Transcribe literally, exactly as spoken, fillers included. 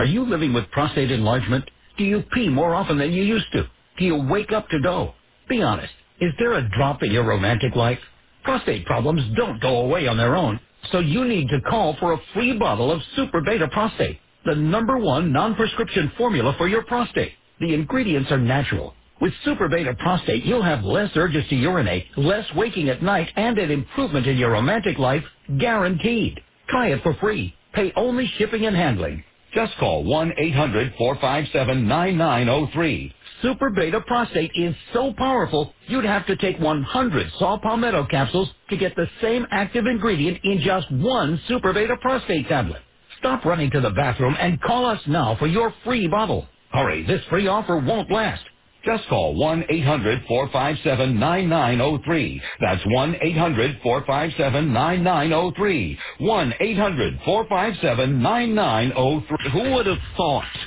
Are you living with prostate enlargement? Do you pee more often than you used to? Do you wake up to go? Be honest. Is there a drop in your romantic life? Prostate problems don't go away on their own, so you need to call for a free bottle of Super Beta Prostate, the number one non-prescription formula for your prostate. The ingredients are natural. With Super Beta Prostate, you'll have less urges to urinate, less waking at night, and an improvement in your romantic life, guaranteed. Try it for free. Pay only shipping and handling. Just call one eight hundred four five seven nine nine zero three. Super Beta Prostate is so powerful, you'd have to take one hundred saw palmetto capsules to get the same active ingredient in just one Super Beta Prostate tablet. Stop running to the bathroom and call us now for your free bottle. Hurry, this free offer won't last. Just call one eight hundred four five seven nine nine zero three. That's one eight hundred four five seven nine nine zero three. one eight hundred four five seven nine nine zero three. Who would have thought